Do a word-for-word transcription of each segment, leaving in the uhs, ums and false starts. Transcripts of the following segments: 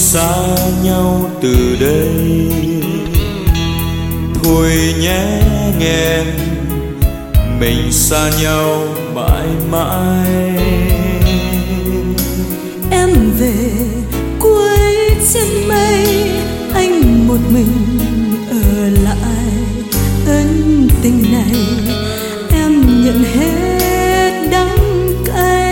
xa nhau từ đây. Thôi nhé nghe, mình xa nhau mãi mãi. Em về cuối trên mây, anh một mình ở lại. Ân tình này em nhận hết đắng cay.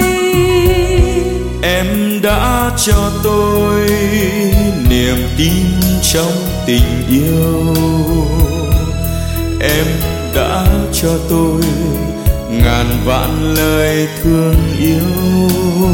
Em đã cho tôi niềm tin trong tình yêu. Em đã cho tôi ngàn vạn lời thương yêu.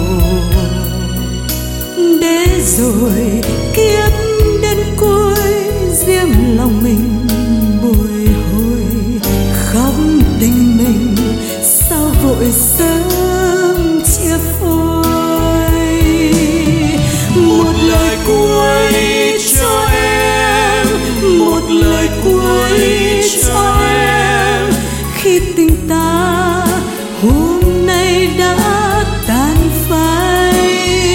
Để rồi kiếp đến cuối, riêng lòng mình bồi hồi. Khóc tình mình sao vội sớm chia phôi. Một lời cuối cho em, một lời cuối cho em. Khi tình ta hôm nay đã tan phai.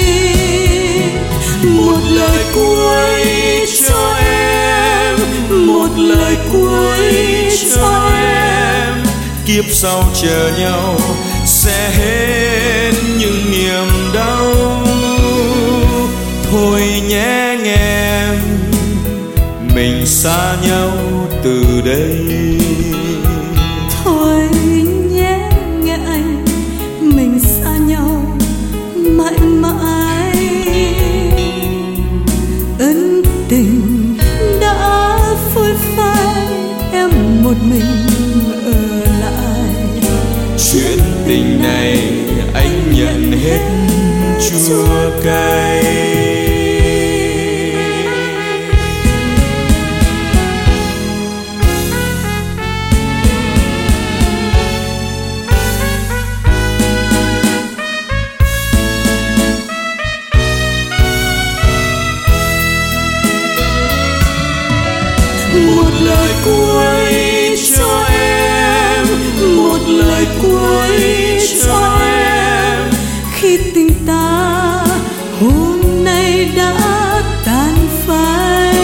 Một lời cuối cho em, một lời cuối cho em. Kiếp sau chờ nhau sẽ hết những niềm đau. Thôi nhé nghe em, mình xa nhau từ đây. Thôi nhé nghe anh, mình xa nhau mãi mãi. Ân tình đã phôi phai, em một mình ở lại. Chuyện tình này anh nhận hết chua cay. Một lời cuối cho em, một lời cuối cho em. Khi tình ta hôm nay đã tan phai.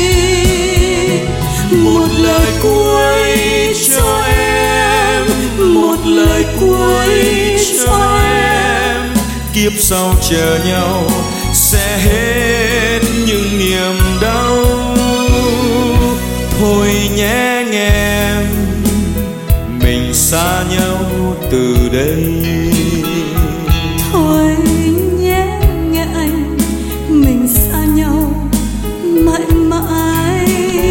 Một lời cuối cho em, một lời cuối cho em. Kiếp sau chờ nhau sẽ hết những niềm đau. Thôi nhé nghe em, mình xa nhau từ đây. Thôi nhé nghe anh, mình xa nhau mãi mãi.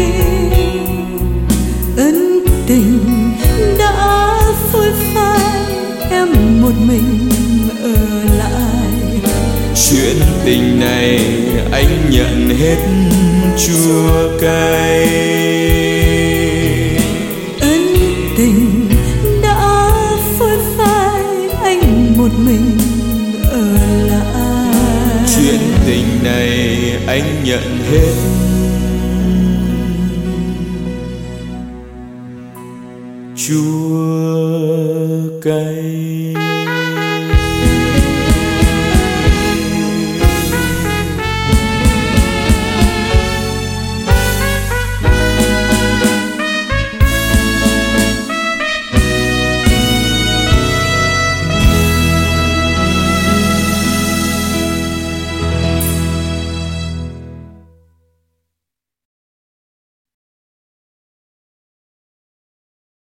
Ân tình đã phôi phai, em một mình ở lại. Chuyện tình này anh nhận hết chua cay. Ân tình đã phôi phai, anh một mình ở lại. Chuyện tình này anh nhận hết